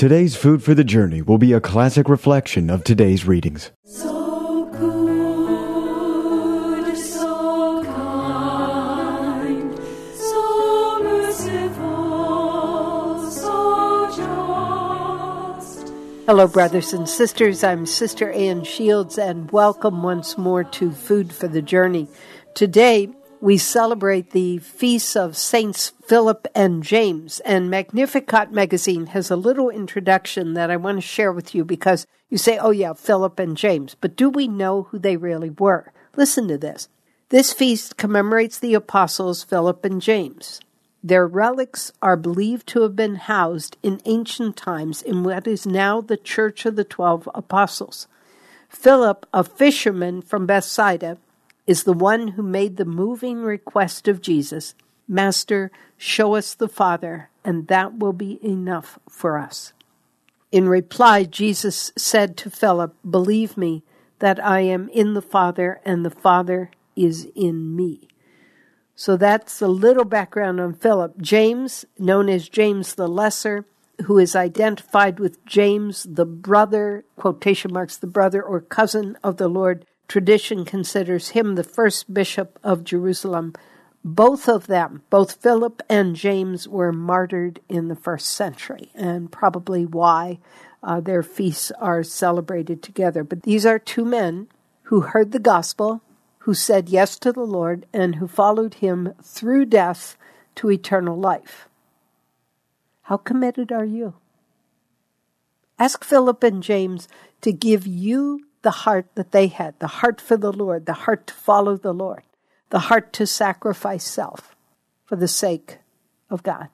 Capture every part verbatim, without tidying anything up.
Today's Food for the Journey will be a classic reflection of today's readings. So good, so kind, so merciful, so just. Hello, brothers and sisters. I'm Sister Ann Shields, and welcome once more to Food for the Journey. Today, we celebrate the feasts of Saints Philip and James, and Magnificat magazine has a little introduction that I want to share with you because you say, oh yeah, Philip and James, but do we know who they really were? Listen to this. This feast commemorates the apostles Philip and James. Their relics are believed to have been housed in ancient times in what is now the Church of the Twelve Apostles. Philip, a fisherman from Bethsaida, is the one who made the moving request of Jesus, Master, show us the Father, and that will be enough for us. In reply, Jesus said to Philip, believe me that I am in the Father, and the Father is in me. So that's a little background on Philip. James, known as James the Lesser, who is identified with James, the brother, quotation marks, the brother or cousin of the Lord. Tradition considers him the first bishop of Jerusalem. Both of them, both Philip and James, were martyred in the first century, and probably why uh, their feasts are celebrated together. But these are two men who heard the gospel, who said yes to the Lord, and who followed him through death to eternal life. How committed are you? Ask Philip and James to give you the heart that they had, the heart for the Lord, the heart to follow the Lord, the heart to sacrifice self for the sake of God.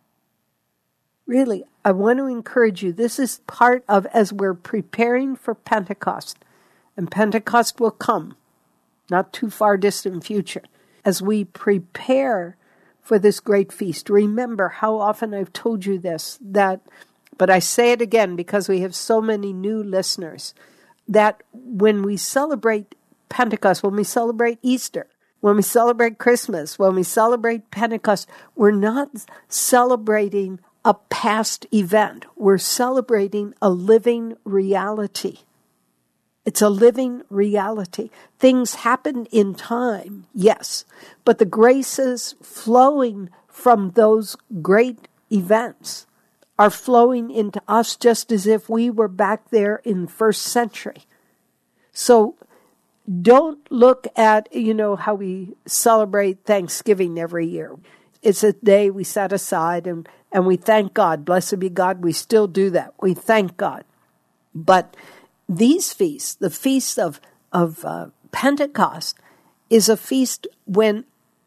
Really, I want to encourage you. This is part of, as we're preparing for Pentecost, and Pentecost will come, not too far distant future. As we prepare for this great feast, remember how often I've told you this, that, but I say it again because we have so many new listeners, that when we celebrate Pentecost, when we celebrate Easter, when we celebrate Christmas, when we celebrate Pentecost, we're not celebrating a past event. We're celebrating a living reality. It's a living reality. Things happen in time, yes, but the graces flowing from those great events are flowing into us just as if we were back there in the first century. So don't look at, you know, how we celebrate Thanksgiving every year. It's a day we set aside and, and we thank God. Blessed be God, we still do that. We thank God. But these feasts, the feast of, of uh, Pentecost, is a feast when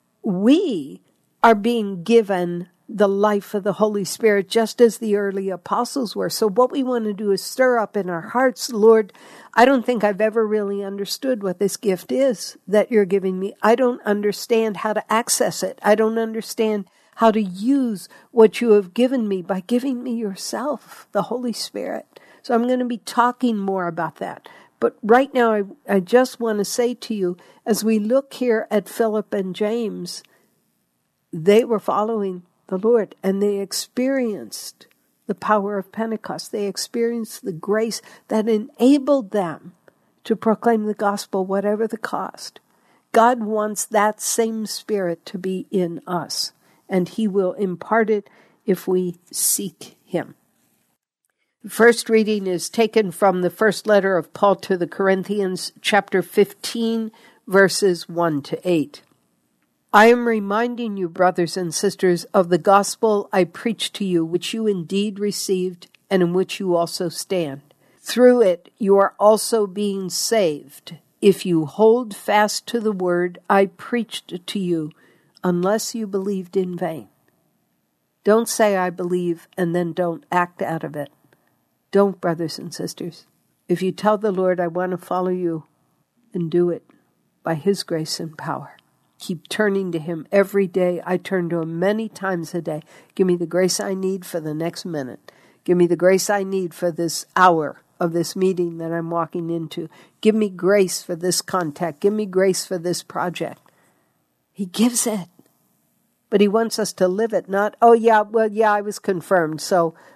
we are being given the life of the Holy Spirit, just as the early apostles were. So what we want to do is stir up in our hearts, Lord, I don't think I've ever really understood what this gift is that you're giving me. I don't understand how to access it. I don't understand how to use what you have given me by giving me yourself, the Holy Spirit. So I'm going to be talking more about that. But right now, I, I just want to say to you, as we look here at Philip and James, they were following the Lord, and they experienced the power of Pentecost. They experienced the grace that enabled them to proclaim the gospel, whatever the cost. God wants that same spirit to be in us, and he will impart it if we seek him. The first reading is taken from the first letter of Paul to the Corinthians, chapter fifteen, verses one to eight. I am reminding you, brothers and sisters, of the gospel I preached to you, which you indeed received, and in which you also stand. Through it you are also being saved, if you hold fast to the word I preached to you, unless you believed in vain. Don't say I believe and then don't act out of it. Don't, brothers and sisters. If you tell the Lord, I want to follow you, and do it by his grace and power. Keep turning to him every day. I turn to him many times a day. Give me the grace I need for the next minute. Give me the grace I need for this hour of this meeting that I'm walking into. Give me grace for this contact. Give me grace for this project. He gives it. But he wants us to live it, not, oh yeah, well, yeah, I was confirmed, so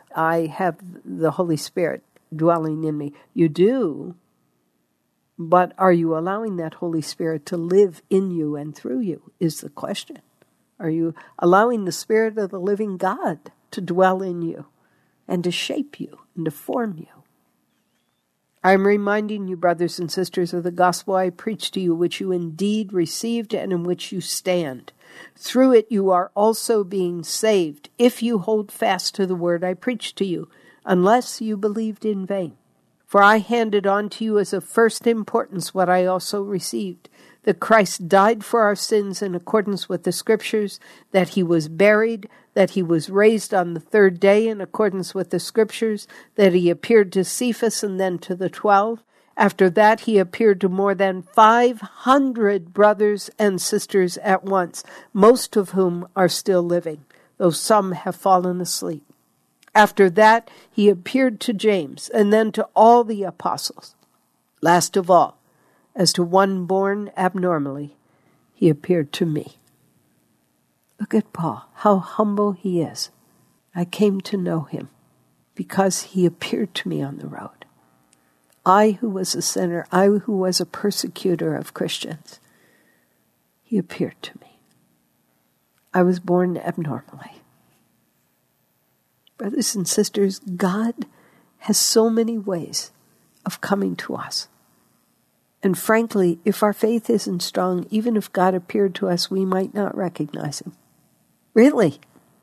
I have the Holy Spirit dwelling in me. You do, but are you allowing that Holy Spirit to live in you and through you is the question. Are you allowing the Spirit of the living God to dwell in you and to shape you and to form you? I'm reminding you, brothers and sisters, of the gospel I preached to you, which you indeed received and in which you stand. Through it you are also being saved, if you hold fast to the word I preached to you, unless you believed in vain. For I handed on to you as of first importance what I also received, that Christ died for our sins in accordance with the Scriptures, that he was buried, that he was raised on the third day in accordance with the Scriptures, that he appeared to Cephas and then to the twelve. After that, he appeared to more than five hundred brothers and sisters at once, most of whom are still living, though some have fallen asleep. After that, he appeared to James, and then to all the apostles. Last of all, as to one born abnormally, he appeared to me. Look at Paul, how humble he is. I came to know him because he appeared to me on the road. I who was a sinner, I who was a persecutor of Christians, he appeared to me. I was born abnormally. Brothers and sisters, God has so many ways of coming to us. And frankly, if our faith isn't strong, even if God appeared to us, we might not recognize him. Really?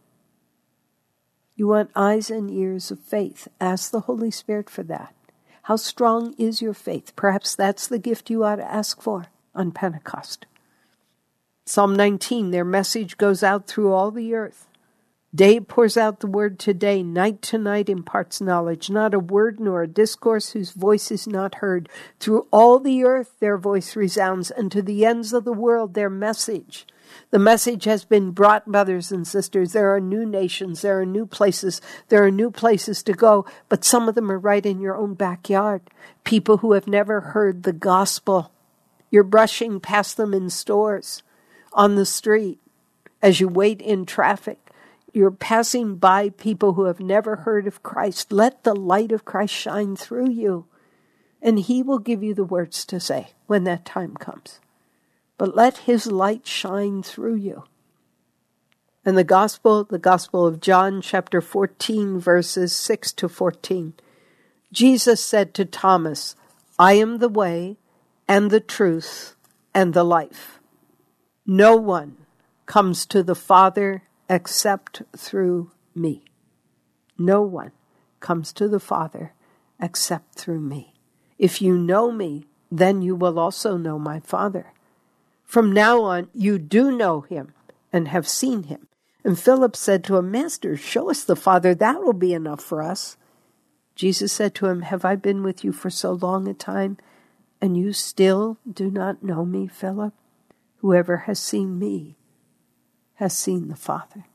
You want eyes and ears of faith. Ask the Holy Spirit for that. How strong is your faith? Perhaps that's the gift you ought to ask for on Pentecost. Psalm nineteen, their message goes out through all the earth. Day pours out the word to day, night to night imparts knowledge, not a word nor a discourse whose voice is not heard. Through all the earth their voice resounds, and to the ends of the world their message. The message has been brought, brothers and sisters. There are new nations, there are new places, there are new places to go, but some of them are right in your own backyard. People who have never heard the gospel. You're brushing past them in stores, on the street, as you wait in traffic. You're passing by people who have never heard of Christ. Let the light of Christ shine through you, and he will give you the words to say when that time comes. But let his light shine through you. And the gospel, the gospel of John, chapter fourteen, verses six to fourteen. Jesus said to Thomas, I am the way and the truth and the life. No one comes to the Father except through me. No one comes to the Father except through me. If you know me, then you will also know my Father. From now on, you do know him and have seen him. And Philip said to him, Master, show us the Father. That will be enough for us. Jesus said to him, Have I been with you for so long a time, and you still do not know me, Philip? Whoever has seen me has seen the Father.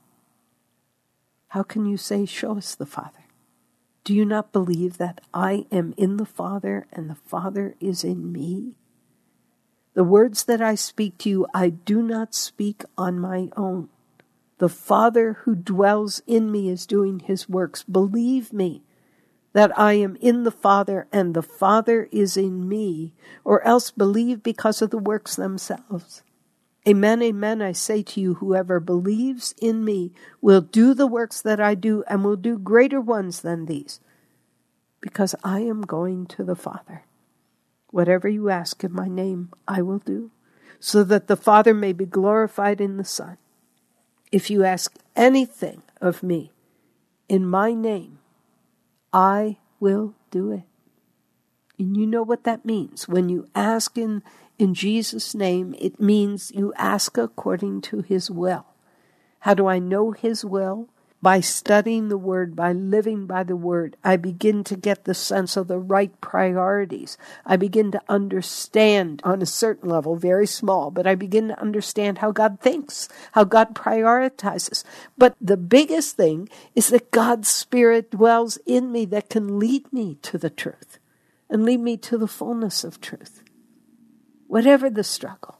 How can you say, show us the Father? Do you not believe that I am in the Father and the Father is in me? The words that I speak to you, I do not speak on my own. The Father who dwells in me is doing his works. Believe me that I am in the Father and the Father is in me, or else believe because of the works themselves. Amen, amen, I say to you, whoever believes in me will do the works that I do and will do greater ones than these, because I am going to the Father. Whatever you ask in my name, I will do, so that the Father may be glorified in the Son. If you ask anything of me in my name, I will do it. And you know what that means. When you ask in, in Jesus' name, it means you ask according to his will. How do I know his will? By studying the Word, by living by the Word, I begin to get the sense of the right priorities. I begin to understand on a certain level, very small, but I begin to understand how God thinks, how God prioritizes. But the biggest thing is that God's Spirit dwells in me that can lead me to the truth and lead me to the fullness of truth, whatever the struggle.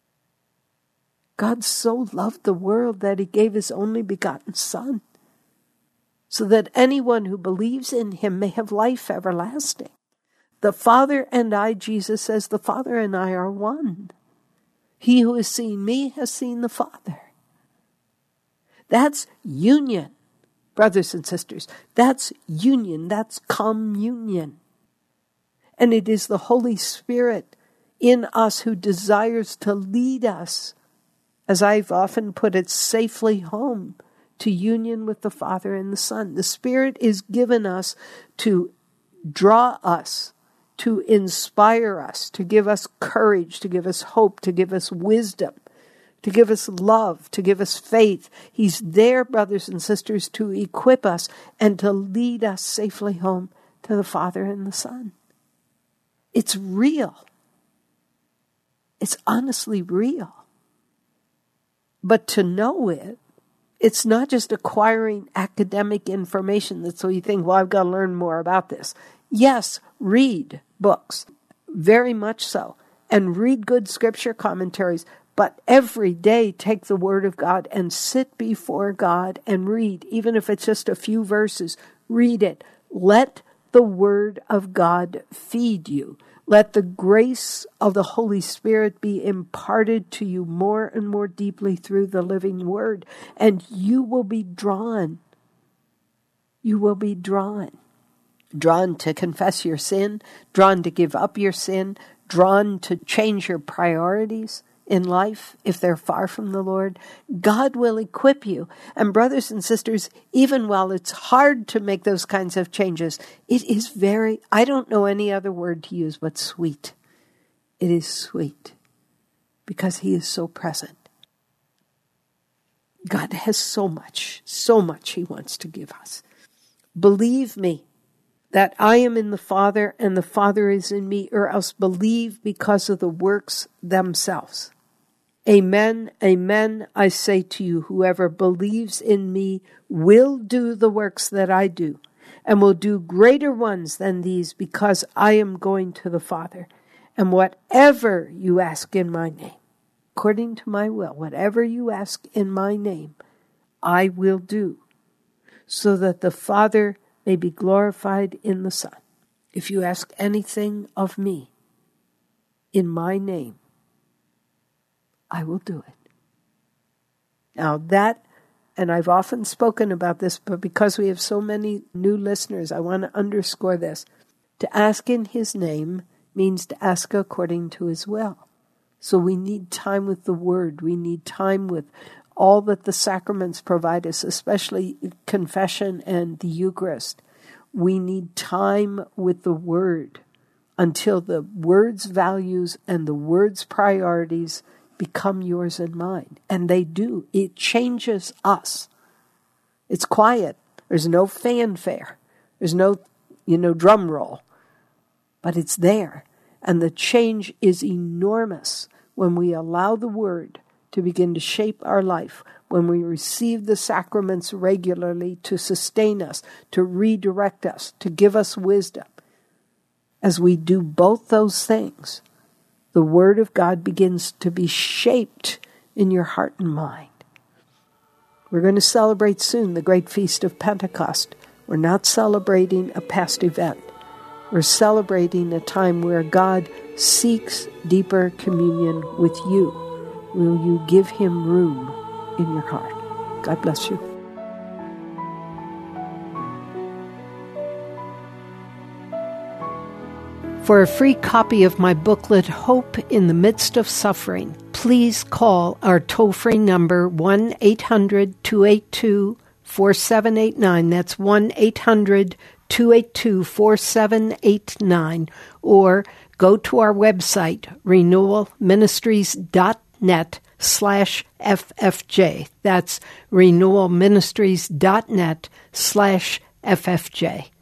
God so loved the world that he gave his only begotten Son, so that anyone who believes in him may have life everlasting. The Father and I, Jesus says, the Father and I are one. He who has seen me has seen the Father. That's union, brothers and sisters. That's union. That's communion. And it is the Holy Spirit in us who desires to lead us, as I've often put it, safely home to union with the Father and the Son. The Spirit is given us to draw us, to inspire us, to give us courage, to give us hope, to give us wisdom, to give us love, to give us faith. He's there, brothers and sisters, to equip us and to lead us safely home to the Father and the Son. It's real. It's honestly real. But to know it, it's not just acquiring academic information that so you think, well, I've got to learn more about this. Yes, read books, very much so, and read good scripture commentaries, but every day take the Word of God and sit before God and read, even if it's just a few verses, read it. Let the Word of God feed you. Let the grace of the Holy Spirit be imparted to you more and more deeply through the living Word, and you will be drawn. You will be drawn. Drawn to confess your sin, drawn to give up your sin, drawn to change your priorities in life if they're far from the Lord. God will equip you. And brothers and sisters, even while it's hard to make those kinds of changes, it is very, I don't know any other word to use but sweet. It is sweet because He is so present. God has so much, so much He wants to give us. Believe me that I am in the Father and the Father is in me, or else believe because of the works themselves. Amen, amen, I say to you, whoever believes in me will do the works that I do, and will do greater ones than these, because I am going to the Father. And whatever you ask in my name, according to my will, whatever you ask in my name, I will do, so that the Father may be glorified in the Son. If you ask anything of me in my name, I will do it. Now that, and I've often spoken about this, but because we have so many new listeners, I want to underscore this. To ask in His name means to ask according to His will. So we need time with the Word. We need time with all that the sacraments provide us, especially confession and the Eucharist. We need time with the Word until the Word's values and the Word's priorities become yours and mine. And they do. It changes us. It's quiet. There's no fanfare. There's no, you know, drum roll. But it's there. And the change is enormous when we allow the Word to begin to shape our life, when we receive the sacraments regularly to sustain us, to redirect us, to give us wisdom. As we do both those things, the Word of God begins to be shaped in your heart and mind. We're going to celebrate soon the great feast of Pentecost. We're not celebrating a past event. We're celebrating a time where God seeks deeper communion with you. Will you give Him room in your heart? God bless you. For a free copy of my booklet, Hope in the Midst of Suffering, please call our toll-free number one eight hundred two eight two four seven eight nine. That's one eight hundred two eight two four seven eight nine. Or go to our website, renewal ministries dot net slash F F J. That's renewal ministries dot net slash F F J.